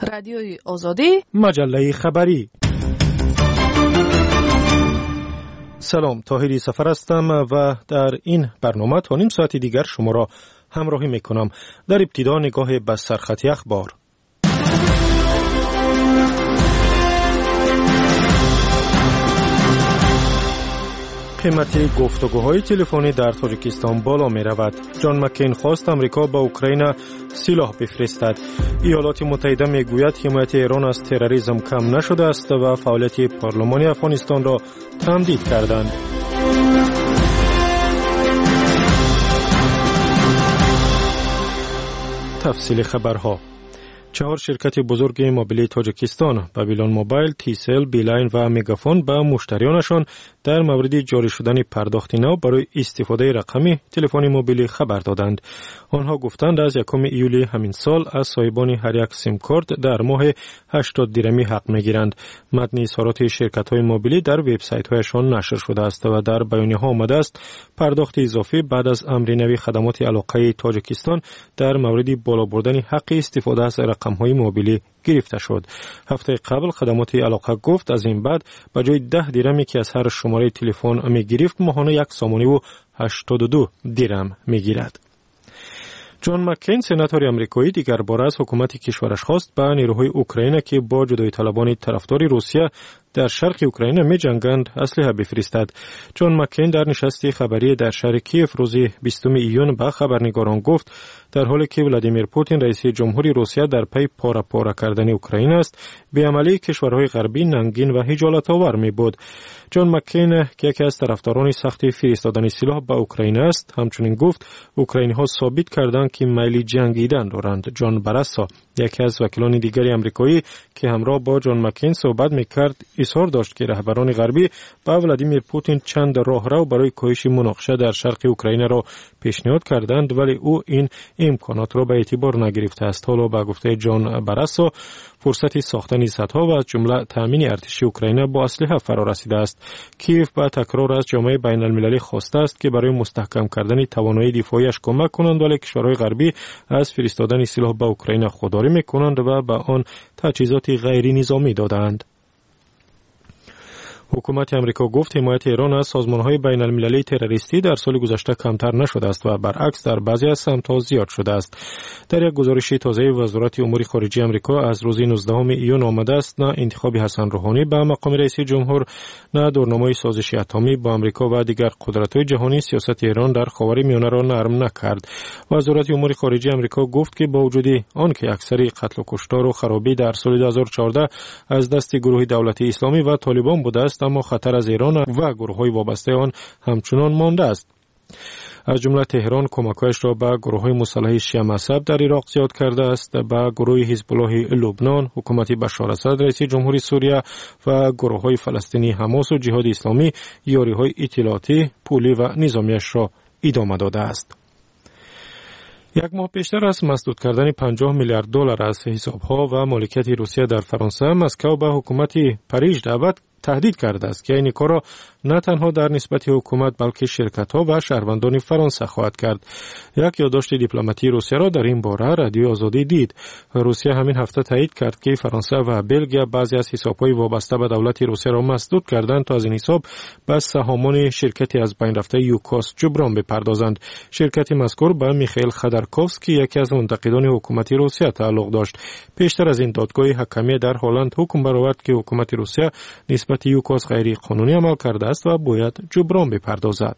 رادیوی آزادی، مجله خبری. سلام، طاهری سفر هستم و در این برنامه تا نیم ساعت دیگر شما را همراهی میکنم. در ابتدا نگاه به سرخط اخبار. قیمت گفتگوهای تلفنی در تاجیکستان بالا می رود. جان مکین خواست امریکا به اوکراین سلاح بفرستد. ایالات متحده می گوید حمایت ایران از تروریسم کم نشده است و فعالیت پارلمان افغانستان را تمدید کردند. تفصیل خبرها. 4 شرکت بزرگ موبیلی تاجیکستان، بابیلون موبایل، تیسل، بیلاین و میگافون به مشتریانشان در مورد جاری شدن پرداخت نو برای استفاده رقمی تلفن موبیلی خبر دادند. آنها گفتند از 1 ایولی همین سال از صاحبان هر یک سیم کارت در ماه 80 درمی حق میگیرند. متن اظهارات شرکت‌های موبیلی در وبسایت‌هایشان نشر شده است و در بیانیه‌ها آمده است پرداخت اضافی بعد از امر نوی خدمات علاقه تاجیکستان در مورد بالا بردن حق استفاده از رقم‌های موبیلی گرفته شد. هفته قبل خدمات علاقه گفت از این بعد به جای 10 درمی که از هر شماره تلفن می‌گرفت ماهانه 1.82 درم می‌گیرد. جان مکین سناتور آمریکایی دیگر بار از حکومت کشورش خواست به نیروهای اوکراین که با جدایی طلبان طرفدار روسیه در شرق اوکراین می جنگند اسلحه بفرستد. جان مکین در نشست خبری در شهر کیف روز 20 ایون به خبرنگاران گفت در حالی که ولادیمیر پوتین رئیس جمهوری روسیه در پی پاره کردن اوکراین است، بی‌عملی کشورهای غربی ننگین و خجالت آور می بود. جان مکین که یکی از طرفداران سخت فرستادن سلاح به اوکراین است، همچنین گفت اوکراینی‌ها ثابت کردند که میل جنگیدن دارند. جان براسا یکی از وکیلان دیگری آمریکایی که همراه با جان مکین صحبت می‌کرد اظهار داشت که رهبران غربی به ولادیمیر پوتین چند راهرو برای کاهش مناقشه در شرق اوکراین را پیشنهاد کردند، ولی او این امکانات را به اعتبار نگرفته است. حالا به گفته جان براسا فرصت ساختن سدها و از جمله تامین ارتشی اوکراین با اسلحه فرا رسیده است. کیف با تکرار از جامعه بین المللی خواسته است که برای مستحکم کردن توانایی دفاعیش کمک کنند، ولی کشورهای غربی از فرستادن سلاح به اوکراین خودداری میکنند و به آن تجهیزات غیر نظامی دادند. حکومت امریکا گفت حمایت ایران از سازمان‌های بین‌المللی تروریستی در سال گذشته کمتر نشده است و برعکس در بعضی از سمت‌ها زیاد شده است. در یک گزارش تازه وزارت امور خارجه امریکا از روز 19 ایون آمده است نه انتخاب حسن روحانی به مقام رئیس جمهور، نه دورنامه سازش اتمی با امریکا و دیگر قدرت‌های جهانی سیاست ایران در خاورمیانه را نرم نکرد. وزارت امور خارجه امریکا گفت که با وجود آنکه اکثر قتل و کشتار و خرابی در سال 2014 از دست گروه دولتی اسلامی و طالبان بوده است، اما خطر از ایران و گروه‌های وابسته آن همچنان مانده است. از جمله تهران کمک‌هایش را به گروه‌های مسلح شیعه مذهب در عراق زیاد کرده است، به گروه حزب الله لبنان، حکومت بشار اسد رئیس جمهوری سوریه و گروه‌های فلسطینی حماس و جهاد اسلامی یاری‌های اطلاعاتی، پولی و نظامیش را ادامه داده است. یک ماه پیشتر از مسدود کردن 50 میلیارد دلار از حساب‌ها و مالکیت روسیه در فرانسه، مسکو به حکومت پاریس تهدید کرده است که این کار را نه تنها در نسبت حکومت بلکه شرکت‌ها و شهروندان فرانسه خواهد کرد. یک یادداشت دیپلماتی روسیه را در این باره رادیو آزادی دید. روسیه همین هفته تایید کرد که فرانسه و بلژیم بعضی از حساب‌های وابسته به دولت روسیه را مسدود کردند تا از این حساب به سهامان شرکتی از بین رفته یوکوس جبران بپردازند. شرکت مذکور به میخائیل خودرکوفسکی یکی از منتقدان حکومت روسیه تعلق داشت. پیشتر از این دادگاه حکمی در هلند حکم برآورد که حکومت روسیه نسبت یوکوس غیر قانونی عمل کرده است و باید جبران بپردازد.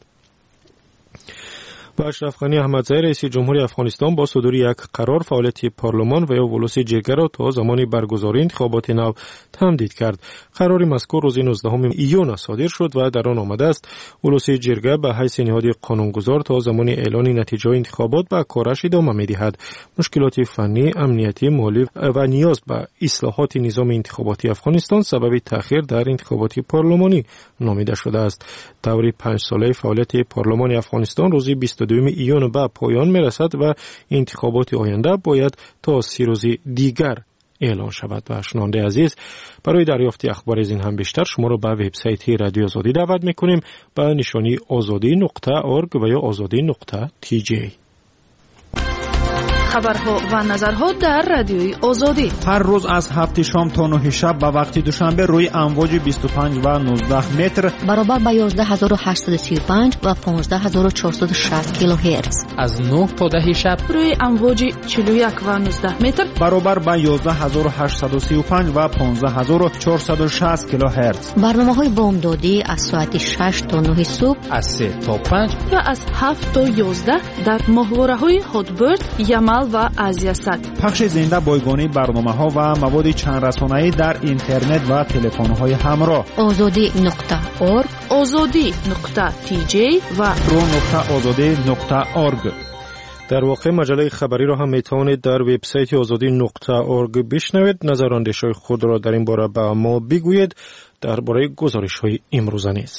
و اشرف غنی احمدزی رئیس جمهوری افغانستان با صدور یک قرار فعالیت پارلمان و یا ولوس جرگه را تا زمان برگزاری انتخابات نو تمدید کرد. قرار مذکور روز 19 ایون صادر شد و در آن آمده است ولوس جرگه به حیث نهاد قانونگذار تا زمان اعلان نتیجه انتخابات به کارش ادامه می‌دهد. مشکلات فنی، امنیتی، مالی و نیاز به اصلاحات نظام انتخاباتی افغانستان سبب تأخیر در انتخابات پارلمانی نامیده شده است. دوره 5 ساله فعالیت پارلمان افغانستان روز 22 ایون به پایان میرسد و انتخابات آینده باید تا 3 روز دیگر اعلان شود. و شنونده عزیز، برای دریافت اخبار از این هم بیشتر شما را به وبسایت رادیو آزادی دعوت میکنیم به نشانی azadi.org و یا azadi.tj. خبرها و نظرها در رادیوی آزادی. هر روز از 7 شام تا 9 شب به وقت دوشنبه روی امواج 25 و 19 متر برابر با 11835 و 15460 کیلوهرتز. از 9 تا 10 شب روی امواج 41 و 19 متر برابر با 11835 و 15460 کیلوهرتز. برنامه‌های بامدادی از ساعت 6 تا 9 صبح، از 3 تا 5 و از 7 تا 11 در ماهواره‌های هاتبرد، یمل و آزیاسات. پخش زنده بایگانی برنامه‌ها و مواد چند رسانه‌ای در اینترنت و تلفن‌های همراه. azadi.org، azadi.tj و pro.azadi.org. در واقع مجله خبری را هم میتوانید در وبسایت azadi.org بشنوید. نظر و اندیشه‌های خود را در این باره به ما بگویید درباره گزارش‌های امروزه نیز.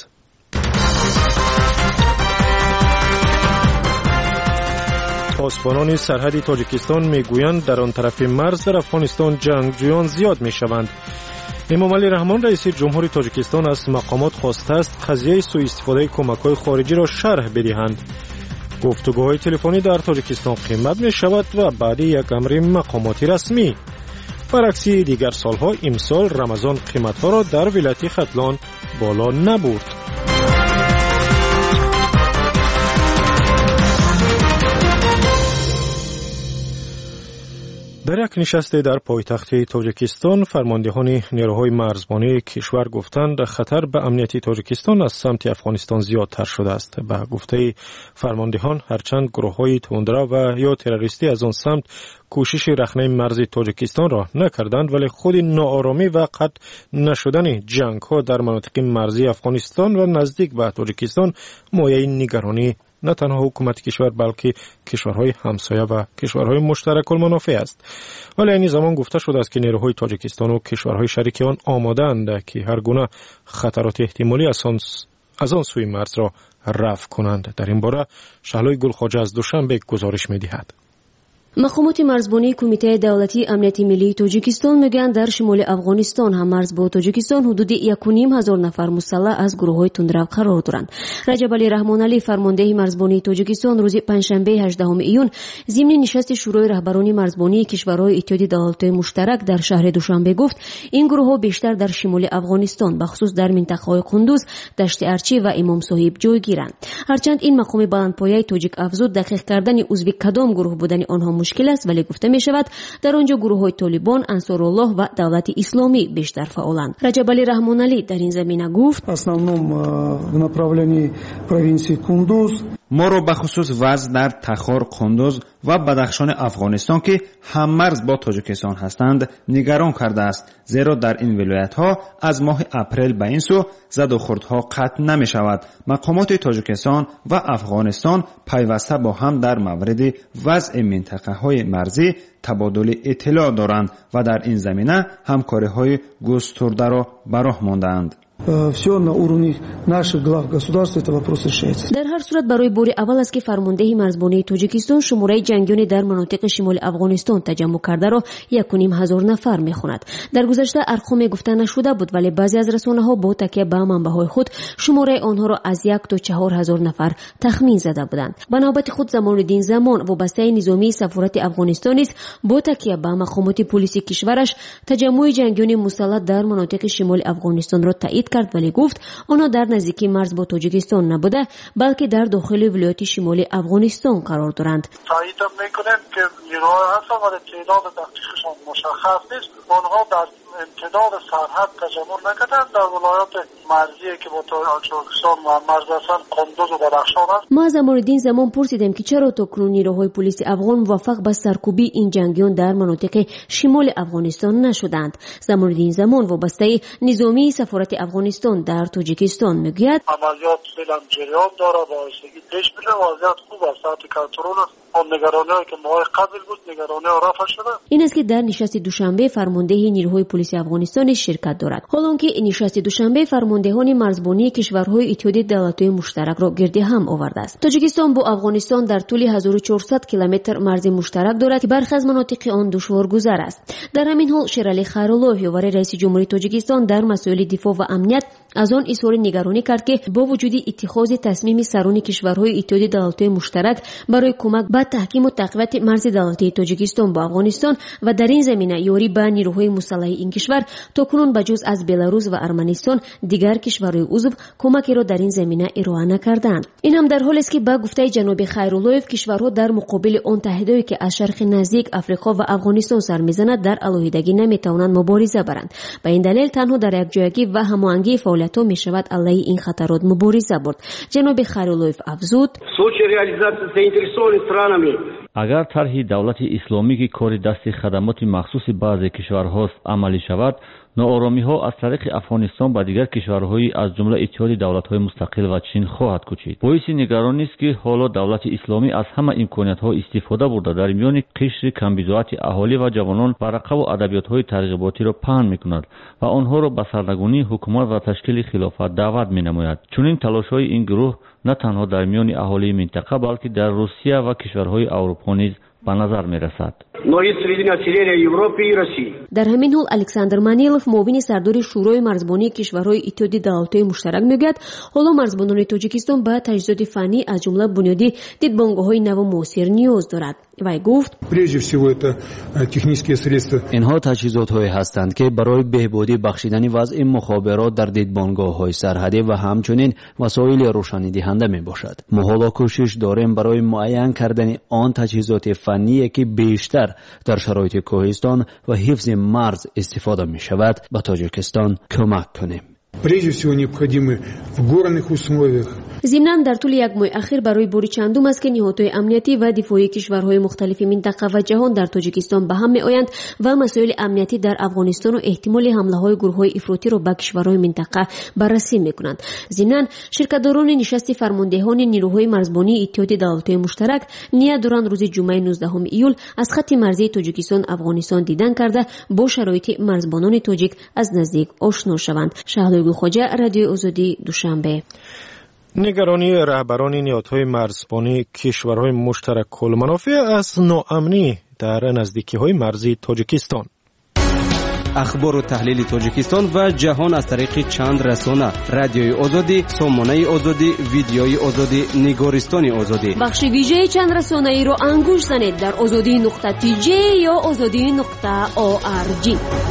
پاسبانان سرحدی تاجیکستان میگویند در آن طرف مرز در افغانستان جنگجویان زیاد میشوند. امام علی رحمان رئیس جمهوری تاجیکستان از مقامات خواسته است قضیه سوء استفاده کمک‌های خارجی را شرح بدهند. گفتگوهای تلفنی در تاجیکستان قیمت می شود و بعد یک امر مقاماتی رسمی. برعکس دیگر سالها امسال رمضان قیمت‌ها را در ولایت ختلان بالا نبرد. در یک نشست در پایتخت تاجیکستان فرماندهان نیروهای مرزبانی کشور گفتند خطر به امنیت تاجیکستان از سمت افغانستان زیادتر شده است. به گفته فرماندهان هرچند گروه‌های تندرو و یا تروریستی از آن سمت کوشش رخنه مرز تاجیکستان را نکردند، ولی خود ناآرامی و قطع نشدن جنگ‌ها در مناطق مرزی افغانستان و نزدیک به تاجیکستان مایه نگرانی نه تنها حکومت کشور بلکه کشورهای همسایه و کشورهای مشترک المنافع است. ولی این زمان گفته شده است که نیروهای تاجیکستان و کشورهای شریک آن آماده‌اند که هر گونه خطرات احتمالی از آن سوی مرز را رفع کنند. در این باره شهلای گلخواجه از دوشنبه گزارش می‌دهد. مقامات مرزبانی کمیته دولتی امنیت ملی تاجیکستان میگن در شمال افغانستان هم مرز با تاجیکستان حدود 1,500 نفر مسلح از گروه‌های تندرو قرار دارند. رجب علی رحمان علی فرمانده مرزبانی تاجیکستان روز پنجشنبه 18 ایون ضمن نشست شورای رهبران مرزبانی کشورهای اتحاد دولت‌های مشترک در شهر دوشنبه گفت این گروه‌ها بیشتر در شمال افغانستان بخصوص در منطقه‌های قندوز، دشت ارچی و امام صاحب جای گیرند. هرچند این مقام بلندپایه تاجیک افزود دقیق کردن عضو کدام گروه بودن آنها مشکل است، ولی گفته می شود در آنجا گروه‌های طالبان، انصارالله و دولت اسلامی بیشتر فعالند. رجب علی رحمان علی در این زمینه گفت в направлении провинции Кундуз ما رو به خصوص وضع در تخار، قندوز و بدخشان افغانستان که هم مرز با تاجیکستان هستند نگران کرده است، زیرا در این ولایت ها از ماه اپریل به این سو زد و خوردها قطع نمی شود. مقامات تاجیکستان و افغانستان پیوسته با هم در مورد وضع منطقه های مرزی تبادل اطلاع دارند و در این زمینه همکاری های گسترده را به راه مانده‌اند. все на уровне наших глав государств это вопрос решается. در هر صورت برای بار اول است که فرمانده مرزبانی تاجیکستان شماره جنگیان در مناطق شمال افغانستان تجمع کرده را 1,500 نفر میخواند. در گذشته ارقام گفته نشده بود، ولی بعضی از رسانه‌ها با تکیه به منبع‌های خود شماره آنها را از 1 تا 4,000 نفر تخمین زده بودند. به نوبت خود زمانالدین زمان وابسته نظامی سفارت افغانستان است با تکیه به مقامات پلیس کشورش تجمع جنگیان مسلح در مناطق شمال افغانستان را تایید کرد، ولی گفت آنها در نزدیکی مرز با تاجیکستان نبوده بلکه در داخل ولایت شمالی افغانستان قرار دارند. تایید میکنند که نیروهای هستند ولی تعداد دقیقشان مشخص نیست. آنها در امتداد سرحد تجمع نکردند در ولایات مرزی که با تاجیکستان و مرز هستند، قندوز و بدخشان است. ما از زمانالدین زمان پرسیدیم که چرا تاکنون نیروهای پلیس افغان موفق به سرکوبی این جنگیان در مناطق شمال افغانستان نشدند. زمانالدین زمان وابسته نظامی سفارت افغانستان در تاجیکستان میگوید عملیات فعلا جریان داره با آهستگی پیش میره، وضعیت خوب است، تحت کنترل است. آن نگرانی‌هایی که ماه قبل بود نگرانی‌ها رفع شده. این است که در نشست دوشنبه فرمانده نیروهای پلیس افغانستان شرکت دارد. حالانکه نشست دوشنبه فرماندهان مرزبانی کشورهای اتحاد دولت‌های مشترک را گرد هم آورده است. تاجیکستان با افغانستان در طول 1400 کیلومتر مرز مشترک دارد که برخی از مناطق آن دشوارگذر است. در همین حال شیرعلی خیرالله یاور رئیس جمهوری تاجیکستان در مسائل دفاع و امنیت از آن اظهار نگرانی کرد که با وجود اتخاذ تصمیم سران کشورهای اتحاد دولت‌های مشترک برای کمک به تحکیم و تقویت مرز دولتی تاجیکستان با افغانستان و در این زمینه یاری به نیروهای مسلح این کشور، تاکنون بجز از بلاروس و ارمنستان دیگر کشورهای عضو کمکی را در این زمینه ارائه نکردند. این هم در حالی است که به گفته جناب خیراللهیف کشورها در مقابل آن تهدیدی که از شرق نزدیک افریقا و افغانستان سر می‌زند در علیحدگی نمی‌توانند مبارزه برند. به این دلیل تنها در یکجایگی و هماهنگی فعالیت‌ها می‌شود علیه این خطرات مبارزه برد. جناب خیراللهیف افزود: اگر طرح دولت اسلامی که کار دست خدمات مخصوص بعضی کشورهاست عملی شود، ناآرامی‌ها از طریق افغانستان به دیگر کشورهای از جمله اتحاد دولت‌های مستقل و چین خواهد کوچید. باعث نگرانی است که حالا دولت اسلامی از همه امکانات‌ها استفاده برده در میان قشر کمبضاعت اهالی و جوانان ورقه و ادبیات‌های ترغیباتی را پهن می‌کند و آنها را به سرنگونی حکومت و تشکیل خلافت دعوت می‌نماید. چنین تلاش‌های این گروه نه تنها در میان اهالی منطقه بلکه در روسیه و کشورهای اروپا نیز به نظر می‌رسد. در همین حال الکساندر منیلوف معاون سردار شورای مرزبانی کشورهای اتحاد دولت‌های مشترک میگوید حالا مرزبانان تاجیکستان به تجهیزات فنی از جمله بنیادی دیدبانگاه‌های نو و موثر نیاز دارد. وی گفت: اینها تجهیزات‌هایی هستند که برای بهبودی بخشیدن وضع مخابرات در دیدبانگاه‌های سرحدی و همچنین وسایل روشنی دهنده میباشد. ما حالا کوشش داریم برای معین کردن آن تجهیزات فنی که بیشتر در شرایط کوهستان و حفظ مرز استفاده می شود به تاجیکستان کمک کنیم. ضمناً در طول یک ماه اخیر برای بار چندم است که نهادهای امنیتی و دفاعی کشورهای مختلف منطقه و جهان در تاجیکستان به هم می‌آیند و مسائل امنیتی در افغانستان و احتمال حمله‌های گروه‌های افراطی را به کشورهای منطقه بررسی می‌کنند. ضمناً شرکت‌داران نشست فرماندهان نیروهای مرزبانی اتحاد دولت‌های مشترک نیت دارند روز جمعه 19 ایول از خط مرزی تاجیکستان افغانستان دیدن کرده با شرایط مرزبانان تاجیک از نزدیک آشنا شوند. شهلا خواجه، رادیو آزادی، دوشنبه. نگرانی رهبران نهادهای مرزبانی کشورهای مشترک کلمنافع از ناامنی در نزدیکی‌های مرزی تاجیکستان. اخبار و تحلیل تاجیکستان و جهان از طریق چند رسانه: رادیوی آزادی، سامانه آزادی، ویدیوی آزادی، نگارستان آزادی. بخش ویژه چند رسانه‌ای را انگوش زنید در azadi.tj یا azadi.org.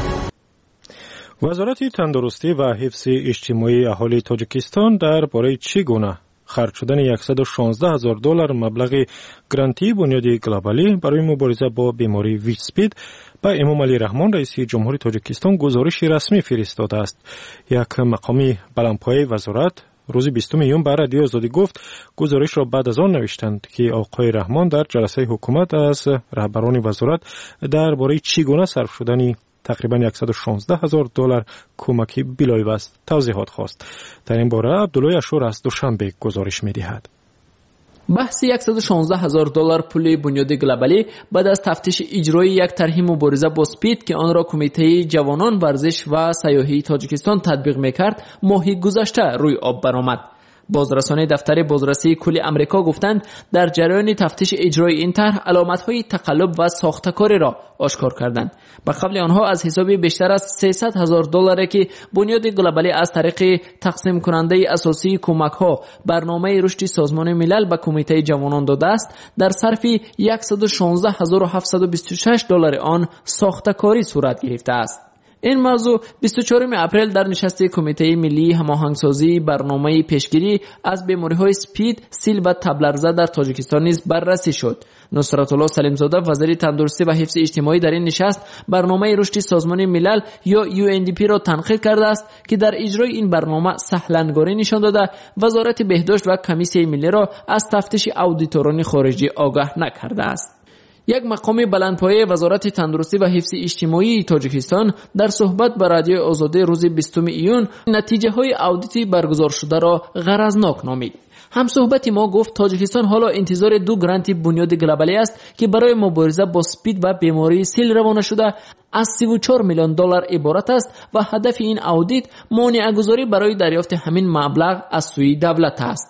وزارت تندرستی و حفظ اجتماعی اهالی تاجیکستان درباره چگونه خرج شدن $116,000 مبلغ گرانتی بنیاد گلوبالی برای مبارزه با بیماری ویچسپید به امام علی رحمان رئیس جمهوری تاجیکستان گزارش رسمی فرستاده است. یک مقامی بلندپایه وزارت روز 20 میلیون به رادیو آزادی گفت گزارش را بعد از آن نوشتند که آقای رحمان در جلسه حکومت از رهبران وزارت درباره چگونه صرف شدن تقریبا $116,000 کمکی بلایوست توضیحات خواست. در این باره عبدالله اشور از دوشنبه گزارش می‌دهد. بحث $116,000 پول بنیاد گلوبالی بعد از تفتیش اجرای یک طرح مبارزه با سپید که آن را کمیته جوانان ورزش و سیاحی تاجیکستان تطبیق می‌کرد ماه گذشته روی آب برآمد. بازرسان دفتر بازرسی کل امریکا گفتند در جریان تفتیش اجرای این طرح علامت‌های تقلب و ساخته‌کاری را آشکار کردند. به قبل آنها از حساب بیشتر از $300,000 که بنیاد گلوبالی از طریق تقسیم کننده اساسی کمک‌ها برنامه رشد سازمان ملل به کمیته جوانان داده است، در صرف $116,726 آن ساخته‌کاری صورت گرفته است. این موضوع 24 اپریل در نشست کمیته ملی هماهنگسازی برنامه پیشگیری از بیماری‌های سپید، سیل و تبلرزه در تاجیکستان نیز بررسی شد. نصرت الله سلیمزاده وزیر تندرستی و حفظ اجتماعی در این نشست برنامه رشد سازمان ملل یا UNDP را تنقید کرده است که در اجرای این برنامه سهلنگاری نشان داده وزارت بهداشت و کمیسیون ملی را از تفتیش اودیتوران خارجی آگاه نکرده است. یک مقام بلندپایه وزارت تندرستی و حفظ اجتماعی تاجیکستان در صحبت با رادیو آزادی روز 20 ایون نتیجه های اودیتی برگزار شده را غرضناک نامید. هم صحبت ما گفت تاجیکستان حالا انتظار 2 گرانت بنیاد گلوبالی است که برای مبارزه با سپید و بیماری سیل روانه شده از $34 میلیون عبارت است و هدف این اودیت مانع گذاری برای دریافت همین مبلغ از سوی دولت است.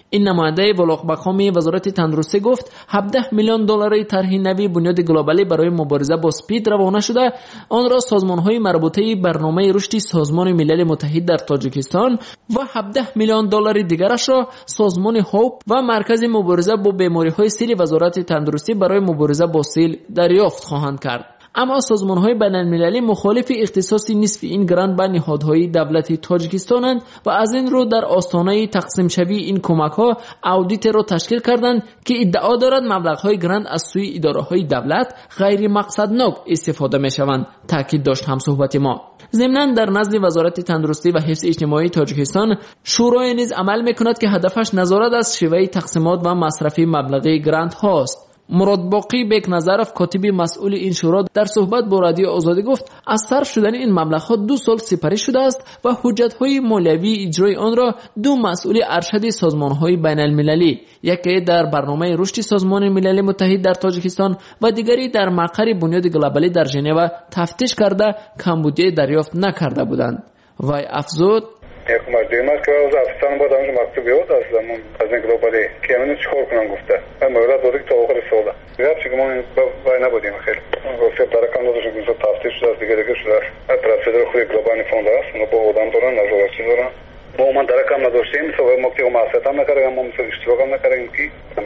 این نماینده بلندمقامی وزارت تندرستی گفت 17 میلیون دلاری طرح نوی بنیاد گلوبالی برای مبارزه با اسپید روانه شده. آن را سازمان‌های مربوطه برنامه رشد سازمان ملل متحد در تاجیکستان و 17 میلیون دلار دیگرش را سازمان هوپ و مرکز مبارزه با بیماری‌های سیل وزارت تندرستی برای مبارزه با سیل دریافت خواهند کرد. اما سازمان‌های بین‌المللی مخالف اختصاص نصف این گرانت به نهادهای دولتی تاجیکستانند و از این رو در آستانه تقسیم شوی این کمک‌ها اودیت را تشکیل کردند که ادعا دارد مبلغ‌های گرانت از سوی اداره‌های دولت غیر مقصدناک استفاده می‌شوند، تاکید داشت همصحبت ما. ضمناً در نزد وزارت تندرستی و حفظ اجتماعی تاجیکستان شورای نیز عمل می‌کند که هدفش نظارت از شیوه تقسیمات و مصرف مبلغ گرانت هاست. مراد باقی بیک نظرف کاتب مسئول این شورا در صحبت با رادیو آزادی گفت از صرف شدن این مبلغ‌ها 2 سال سپری شده است و حجت‌های مالیوی اجرای آن را 2 مسئول ارشد سازمان‌های بین‌المللی، یکی در برنامه رشد سازمان ملل متحد در تاجیکستان و دیگری در مقر بنیاد گلوبالی در ژنو تفتیش کرده کمبودی دریافت نکرده بودند. وی افزود یک مجموعه است که از افغانستان بود همون مکتوب بود از زمان از گلوبالی که من چیکار کنم گفته من مورد بود که تا آخر سال دیگه چیزی ما باید نبودیم خیلی گفته برای کانون رو تفتیش شده دیگه شده پروسیدور خوی گلوبالی فوند است اون با آدم دارن نظارتی دارن ما من درکم نداشتیم تو موقعی که معافیت هم نکردیم ما مثل اشتراک هم نکردیم که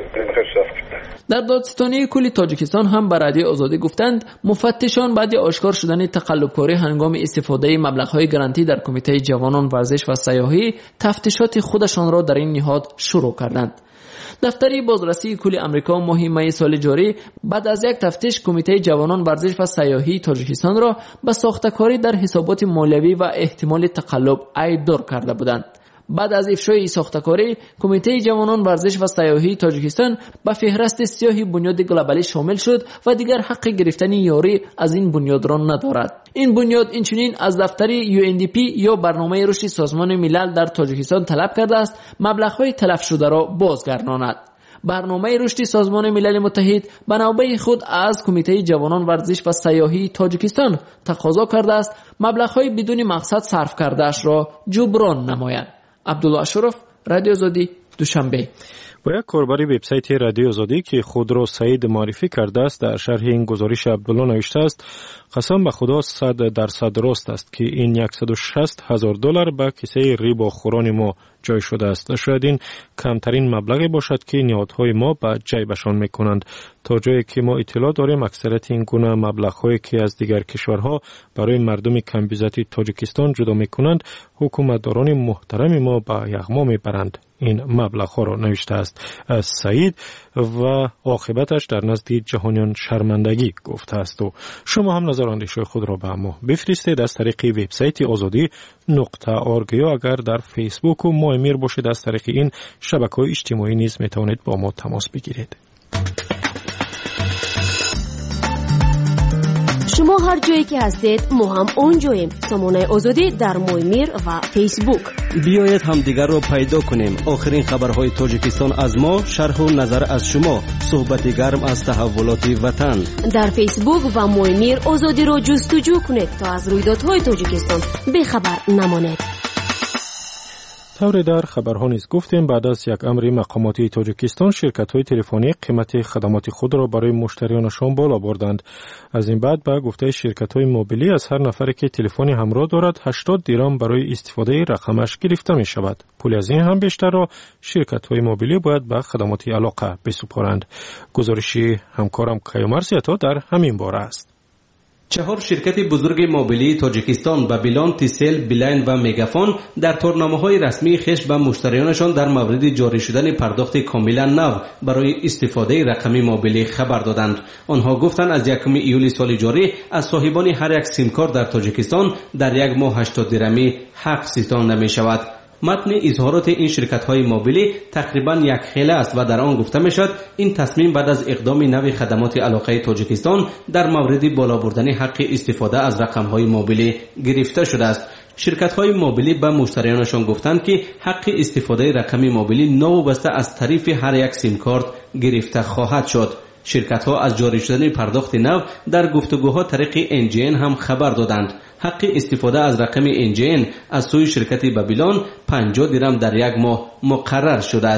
در دادستانی کل تاجیکستان هم بر رادیو آزادی گفتند مفتشان بعد آشکار شدن تقلبکاری هنگام استفاده مبلغ‌های گرانتی در کمیته جوانان ورزش و سیاحی تفتیشات خودشان را در این نهاد شروع کردند. دفتر بازرسی کل آمریکا ماه می سال جاری بعد از یک تفتیش کمیته جوانان ورزش و سیاحی تاجیکستان را به ساخته‌کاری در حسابات مالیوی و احتمال تقلب ایبدار کرده بودند. بعد از افشای این ساخته‌کاری کمیته جوانان ورزش و سیاحی تاجیکستان به فهرست سیاه بنیاد گلوبالی شامل شد و دیگر حق گرفتن یاری از این بنیاد را ندارد. این بنیاد اینچنین از دفتر UNDP یا برنامه رشد سازمان ملل در تاجیکستان طلب کرده است مبلغ‌های تلف شده را بازگرداند. برنامه رشد سازمان ملل متحد به نوبه خود از کمیته جوانان ورزش و سیاحی تاجیکستان تقاضا کرده است مبلغ‌های بدون مقصد صرف کرده‌اش را جبران نماید. عبدالله اشرف، رادیو آزادی، دوشنبه. با یک کاربر وبسایت رادیو آزادی که خود را سعید معرفی کرده است در شرح این گزارش عبدالله نوشته است قسم به خدا 100% راست است که این $160,000 به کیسه ریبا خوران ما جای شده است. شاید این کمترین مبلغی باشد که نهادهای ما به جیبشان میکنند. تا جایی که ما اطلاع داریم اکثریت این گونه مبلغ‌هایی که از دیگر کشورها برای مردم کمبیزتی تاجیکستان جدا میکنند حکومتداران محترم ما به یغما میبرند. این مبلغ‌ها را نوشته است سعید و عاقبتش در نزد جهانیان شرمندگی گفته است. و شما هم نظر اندیشه خود را به ما بفرستید از طریق وبسایت azadi.org یا اگر در فیسبوک و ما امیر باشید از طریق این شبکه‌های اجتماعی نیز میتوانید با ما تماس بگیرید. شما هر جایی که هستید ما هم اونجاییم. سامانه آزادی در مویمیر و فیسبوک. بیایید همدیگر را پیدا کنیم. آخرین خبرهای تاجیکستان از ما، شرح و نظر از شما، صحبت گرم از تحولات وطن. در فیسبوک و مویمیر آزادی را جستجو کنید تا از رویدادهای تاجیکستان بخبر نمانید. طور در خبرها نیز گفتیم بعد از یک امر مقاماتی تاجیکستان شرکت‌های تلفنی قیمت خدمات خود را برای مشتریانشان بالا بردند. از این بعد به گفته شرکت‌های موبیلی از هر نفری که تلفنی همراه دارد 80 درام برای استفاده رقمش گرفته می شود. پول از این هم بیشتر را شرکت‌های موبیلی باید به خدمات علاقه بسپارند. گزارشی همکارم کیومرزیتا در همین باره است. 4 شرکت بزرگ موبیلی تاجیکستان بابیلون، تیسل، بیلاین و میگافون در تورنامه‌های رسمی خش به مشتریانشان در مورد جاری شدن پرداخت کاملا نو برای استفاده رقمی موبیلی خبر دادند. آنها گفتند از 1 ایول سال جاری از صاحبان هر یک سیم کارت در تاجیکستان در یک ماه 80 درمی حق ستانده می شود. متن اظهارات این شرکت‌های موبیلی تقریباً یک خیله است و در آن گفته می‌شد این تصمیم بعد از اقدام نوی خدمات علاقه تاجیکستان در مورد بالا بردن حق استفاده از رقم‌های موبیلی گرفته شده است. شرکت‌های موبیلی به مشتریانشان گفتند که حق استفاده رقمی موبیلی نوبسته از طریق هر یک سیم کارت گرفته خواهد شد. شرکت‌ها از جاری شدن پرداخت نو در گفتگوها طریق NGN هم خبر دادند. حق استفاده از رقم NGN از سوی شرکت بابیلون 50 درم در یک ماه مقرر شده است.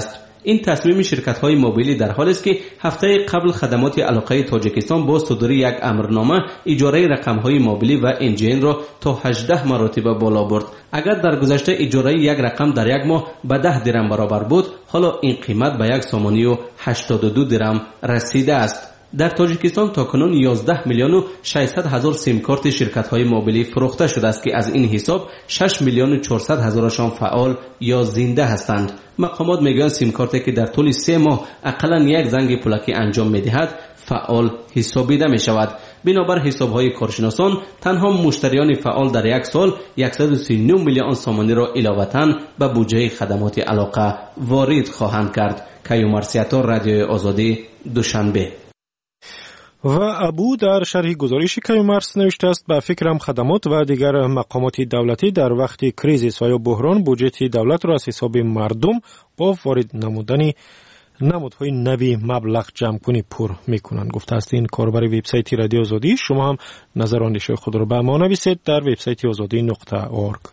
این تصمیم شرکت‌های موبیلی در حالی است که هفته قبل خدمات علاقه تاجیکستان با صدور یک امرنامه اجاره رقم‌های موبیلی و انجین را تا 18 مرتبه بالا برد. اگر در گذشته اجاره یک رقم در یک ماه به 10 درم برابر بود، حالا این قیمت به 1.82 درم رسیده است. در تاجیکستان تاکنون 11 میلیون و 600 هزار سیم کارت شرکت‌های موبیلی فروخته شده است که از این حساب 6 میلیون و 400 هزارشان فعال یا زنده هستند. مقامات میگویند سیم کارتی که در طول 3 ماه اقلاً یک زنگ پولکی انجام می‌دهد فعال حسابیده می شود. بنابر حساب‌های کارشناسان تنها مشتریان فعال در یک سال 139 میلیون سامانی را علاوتاً به بودجه خدمات علاقه وارد خواهند کرد. کیومر سیاتور، رادیوی آزادی، دوشنبه. و ابو در شرح گزارش کیومرس نوشته است به فکرم خدمات و دیگر مقامات دولتی در وقت کریزیس و یا بحران بودجه دولت را از حساب مردم با وارد نمودن نمودهای نوی مبلغ جمع کنی پر میکنند. گفته است این کاربر وبسایت رادیو آزادی. شما هم نظر و اندیشه خود را به ما نویسید در وبسایت azadi.org.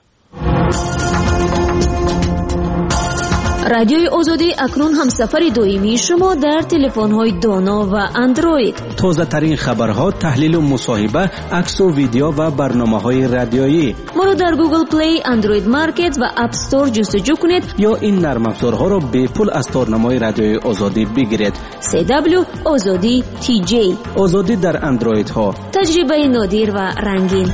رادیوی آزادی اکنون هم سفر دویمی شما در تلفن‌های دانا و اندروید. تازه ترین خبرها، تحلیل و مصاحبه، عکس و ویدیو و برنامه‌های رادیویی. ما را در گوگل پلی، اندروید مارکت و اپ استور جستجو کنید یا این نرم افزارها را به پول از تارنمای رادیوی آزادی بگیرید. CW آزادی TJ. آزادی در اندروید ها. تجربه نادر و رنگین.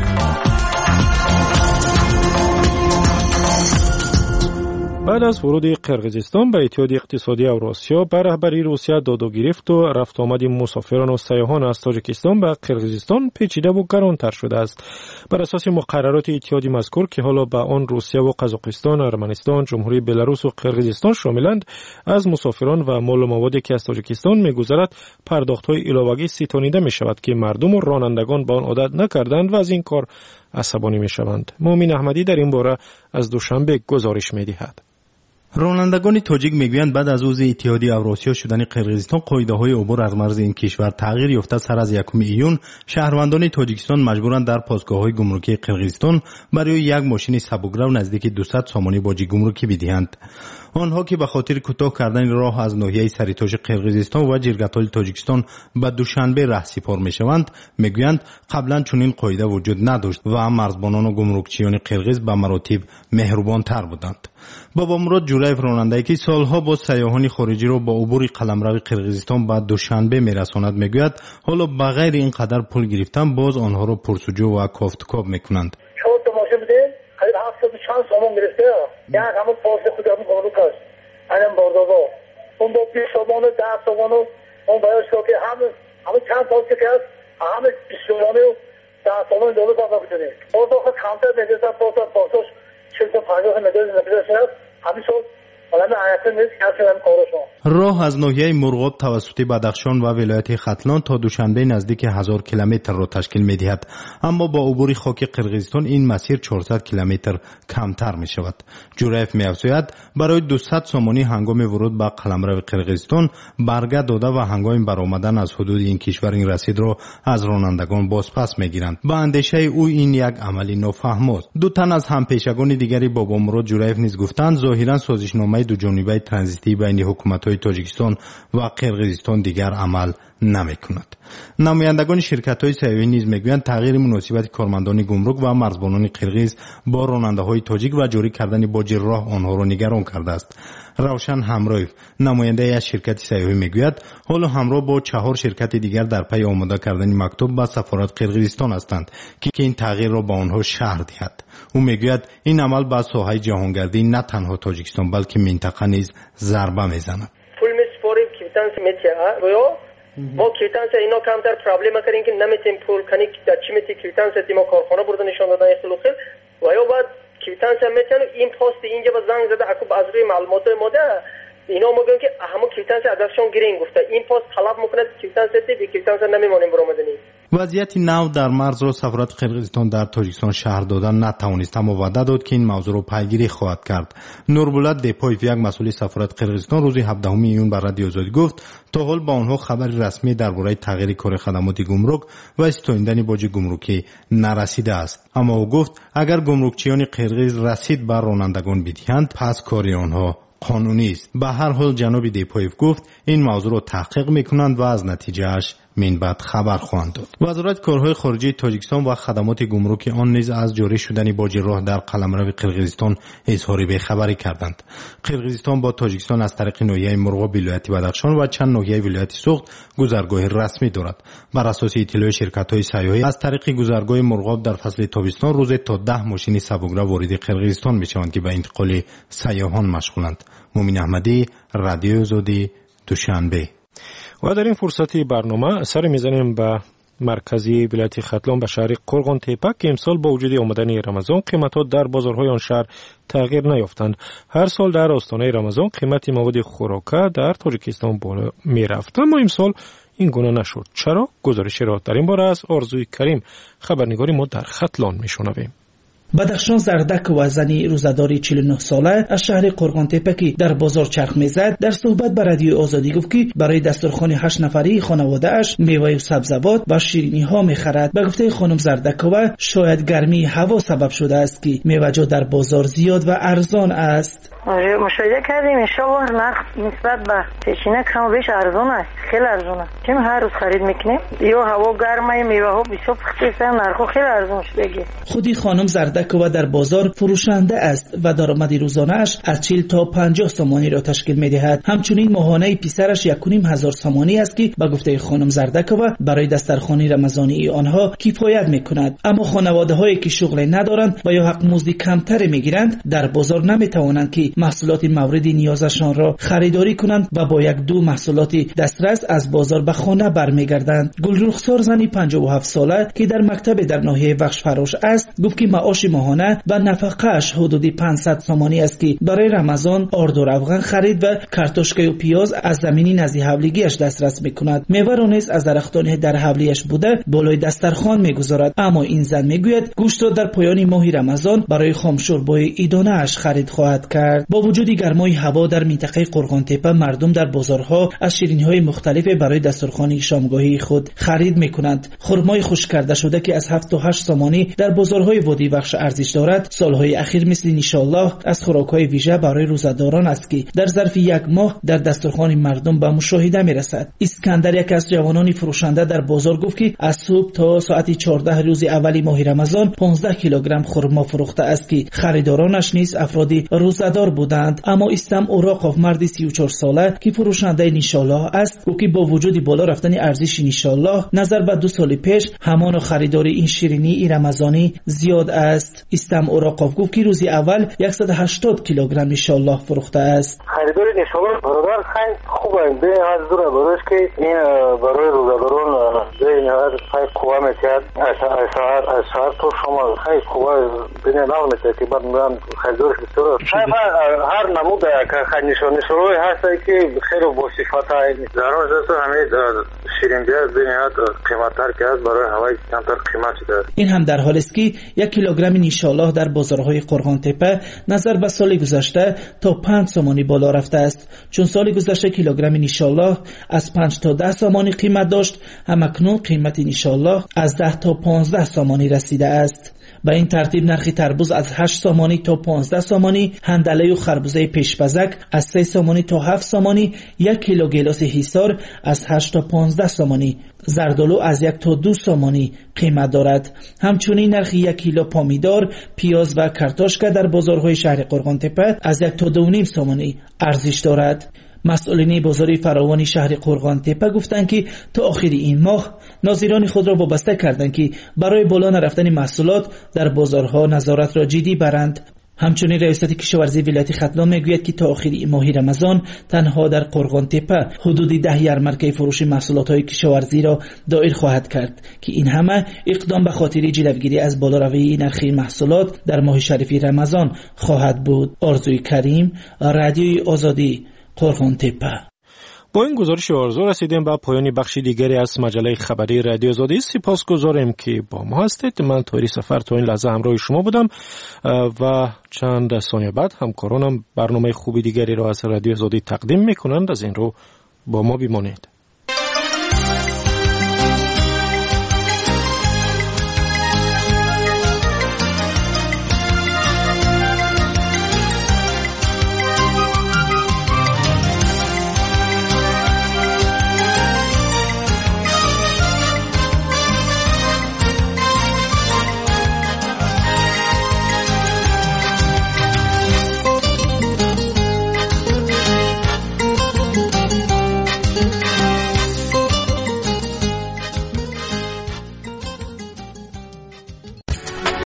بعد از ورود قرقیزستان به اتحاد اقتصادی اوراسیا به رهبری روسیه داد و گرفت و رفت آمد مسافران و سیاحان از تاجیکستان به قرقیزستان پیچیده و گرانتر شده است. بر اساس مقررات اتحاد مذکور که حالا به آن روسیه و قزاقستان، ارمنستان، جمهوری بلاروس و قرقیزستان شاملند، از مسافران و مال و موادی که از تاجیکستان می‌گذرد پرداخت‌های علاوه‌ای ستانیده می‌شود که مردم و رانندگان به آن عادت نکردند و از این کار عصبانی می‌شوند. مومن احمدی در این باره از دوشنبه گزارش می‌دهد. رانندگان تاجیک میگویند بعد از عضو اتحاد اوراسیا شدن قرقیزستان قاعده‌های عبور از مرز این کشور تغییر یافته. سر از 1 ایون شهروندان تاجیکستان مجبورند در پاسگاه‌های گمرکی قرقیزستان برای یک ماشین سبک‌رو نزدیک 200 سامانی باج گمرکی بدهند. آنها که به خاطر کوتاه کردن راه از ناحیه سریتاش قرقیزستان و جرگتال تاجیکستان به دوشنبه رهسپار میشوند، میگویند قبلا چنین قاعده وجود نداشت و مرزبانان و گمرکچیان قرقیز به مراتب مهربان‌تر بودند. بابا مراد جولایف راننده‌ای که سالها با سیاحان خارجی را با عبور قلمرو قرقیزستان به دوشنبه میرساند، میگوید حالا بغیر اینقدر پول گرفتن باز آنها را پرسجو و کافتکاب میکنند. چند سامان گرفته یک همون پاس خود همون گمرک است اینم باردازا اون با 20 سامان و 10 سامان و اون باید شد که همه چند پاسی که هست همه 20 سامان و 10 سامان دولت باید بکنه باز آخه کمتر نگرستن پاساش 40-50 نگرست نگرست هست همین شد راه از ناحیه مرغاب توسط بدخشان و ولایت ختلان تا دوشنبه نزدیک 1000 کیلومتر را تشکیل می‌دهد، اما با عبور خاک قرقیزستان این مسیر 400 کیلومتر کمتر می‌شود. جورایف می‌افزاید برای 200 سامانی هنگام ورود به قلمرو قرقیزستان برگه داده و هنگام برآمدن از حدود این کشور این رسید را از رانندگان بازپس می‌گیرند. با اندیشه او این یک عملی نافهم است. دو تن از همپیشگان دیگری بابا مراد جورایف نیز گفتند ظاهراً سازشنامه دو جانبه ترانزیتی بین حکومت‌های تاجیکستان و قرقیزستان دیگر عمل نمی‌کند. نمایندگان شرکت‌های سیاحتی نیز می‌گویند تغییر مناسبت کارمندان گمرک و مرزبانان قرقیز با راننده‌های تاجیک و جاری کردن باج راه آنها را نگران کرده است. روشن همراه نماینده از شرکت سیاحتی میگوید حالا همراه با 4 شرکت دیگر در پی آماده کردن مکتوب به سفارت قرقیزستان هستند که این تغییر را به آنها شهر دهد. او میگوید این عمل به ساحه جهانگردی نه تنها تاجیکستان بلکه منطقه نیز ضربه میزند. ما کیتانس اینا کمتر پرابلم کردیم که نمیتیم پول کنی در چی میتی کیتانس ما کارخانه برده نشان دادن اخلاقی و یا بعد کیتانس میتونه این پست اینجا با زنگ زده اكو از روی معلومات ماده اینا میگن که همون کیتانس ازشون گرین گفته این پست طلب میکنه کیتانس بی کیتانس نمیمونیم برآمدنی. وضعیت نو در مرز را سفارت قرقیزستان در تاجیکستان شهر دادن نتوانست، اما وعده داد که این موضوع را پیگیری خواهد کرد. نوربولات دپایف یک مسئول سفارت قرقیزستان روز 17 ایون بر رادیو آزادی گفت تا حال با آنها خبری رسمی درباره تغییر کار خدمات گمرک و استاندن باج گمرکی نرسیده است، اما او گفت اگر گمرکچیان قرقیز رسید بر رانندگان بدهند پس کاری آنها قانونی است. به هر حال جناب دیپویف گفت این موضوع را تحقیق میکنند و از نتیجهش من بعد خبر خواهند داد. وزارت کارهای خارجه تاجیکستان و خدمات گمرک آن نیز از جاری شدن باجراه در قلمرو قرقیزستان اظهار بی‌خبری کردند. قرقیزستان با تاجیکستان از طریق ناحیه مرغاب ولایت بدخشان و چند ناحیه ولایت سوخت گذرگاه رسمی دارد. بر اساس اطلاع شرکت‌های سیاحی از طریق گذرگاه مرغاب در فصل تابستان روز تا 10 ماشین سبکرو وارد قرقیزستان میشوند که به انتقال سیاحان مشغولند. مومن احمدی، رادیو آزادی، دوشنبه. و در این فرصتی برنامه سر میزنیم به مرکزی ولایت ختلان به شهر قرغان تپه که امسال با وجود آمدن رمضان قیمت‌ها در بازارهای آن شهر تغییر نیافتند. هر سال در آستانه رمضان قیمت مواد خوراکه در تاجیکستان بالا میرفت، اما امسال این گونه نشد. چرا؟ گزارشی را در این باره از آرزوی کریم خبرنگاری ما در ختلان میشنویم. بدخشان زردک و زنی روزداری 49 ساله از شهر قرغان تپه که در بازار چرخ میزد در صحبت با رادیو آزادی گفت که برای دسترخوان 8 نفری خانواده اش میوه و سبزیجات و شیرینی ها میخرد. به گفته خانم زردکova شاید گرمی هوا سبب شده است که میوه در بازار زیاد و ارزان است. مشاهده کردیم انشالله نرخ نسبت به پیشینه کم و بیش ارزان است، خیلی ارزان است. چون هر روز خرید میکنیم یا هوا گرمه میوه ها بسیار پخته نرخ خیلی ارزان شده. خودی خانم زردکova در بازار فروشنده است و درآمد روزانه اش از 40 تا 50 سامانی را تشکیل میدهد. همچنین ماهانه پسرش 1,500 سامانی است که به گفته خانم زردکova برای دسترخوانی رمضانی آنها کفایت میکند. اما خانواده هایی که شغل ندارند و یا حق مزد کمتر میگیرند در بازار نمیتوانند که محصولات مورد نیازشان را خریداری کنند و با 1-2 محصولات دسترس از بازار به خانه برمیگردند. گلرخسار زنی 57 ساله که در مکتب در ناحیه بخش فراش است گفت که معاش ماهانه و نفقه‌اش حدود 500 سامانی است که برای رمضان آرد و روغن خرید و کارتوشکه و پیاز از زمینی نزدیک حولیگیش دسترس میکند. میوه را نیز از درختان در حولیش بوده بالای دسترخوان میگذارد. اما این زن میگوید گوشت را در پایان ماه رمضان برای خامشوربای ایدانه اش خرید خواهد کرد. با وجود گرمای هوا در منطقه قرغان تپه مردم در بازارها از شیرینی‌های مختلف برای دسترخوان شامگاهی خود خرید میکنند. خرمای خشک کرده شده که از 7 تا 8 سامانی در بازارهای وادی بخش ارزش دارد سالهای اخیر مثل انشالله از خوراک‌های ویژه برای روزداران است که در ظرف 1 ماه در دسترخوان مردم به مشاهده میرسد. اسکندر یک از جوانان فروشنده در بازار گفت که از صبح تا ساعت 14 روز اول ماه رمضان 15 کیلوگرم خرما فروخته است که خریدارانش نیز افرادی روزدار بودند. اما استم اوراقوف مرد 34 ساله که فروشنده انشالله است گفت که با وجود بالا رفتن ارزش انشالله نظر به 2 سال پیش همان خریداری این شیرینی رمضانی زیاد است. استم اوراقوف گفت که روز اول 180 کیلوگرم انشالله فروخته است. خریداری انشالله برادر خیلی خوبه به از دور برایش که این برای روزداران به نهایت خیلی خوبه میشد. از ساعت تو شما خیلی خوبه بین نام میشه که بعد میگم خریدارش بسیار هر نمود که نشانه هست که خیلی با صفت ضرور است. همه شیرینی از به نهایت قیمت‌تر که از برای هوای کمتر قیمت شده. این هم در حالی است که 1 کیلوگرم انشالله در بازارهای قرغان تپه نظر به سال گذشته تا 5 سامانی بالا رفته است. چون سال گذشته کیلوگرم انشالله از 5 تا 10 سامانی قیمت داشت، همکنون قیمت انشالله از 10 تا 15 سامانی رسیده است. به این ترتیب نرخ تربوز از 8 سامانی تا 15 سامانی، هندله و خربوزه پیشپزک از 3 سامانی تا 7 سامانی، 1 کیلو گیلاس حصار از 8 تا 15 سامانی، زردالو از 1 تا 2 سامانی قیمت دارد. همچنین نرخ 1 کیلو پامیدار، پیاز و کارتوشکا در بازارهای شهر قرغان تپه از 1 تا 2.5 سامانی ارزش دارد. مسئولین بازار فراوانی شهر قرغان تپه گفتند که تا آخر این ماه ناظران خود را وابسته کردند که برای بالا نرفتن محصولات در بازارها نظارت را جدی برند. همچنین ریاست کشاورزی ولایت ختلان میگوید که تا آخر ماه رمضان تنها در قرغان تپه حدود 10 یارمرکه فروش محصولات کشاورزی را دایر خواهد کرد که این همه اقدام به خاطر جلوگیری از بالاروی نرخ محصولات در ماه شریف رمضان خواهد بود. آرزوی کریم، رادیوی آزادی، قرغان تپه. با این گزارش آرزو رسیدیم به پایان بخش دیگری از مجله خبری رادیو آزادی. سپاسگزارم که با ما هستید. من طاهری سفر تا این لحظه همراه شما بودم و چند ثانیه بعد همکارانم برنامه خوبی دیگری را از رادیو آزادی تقدیم میکنند. از این رو با ما بمانید.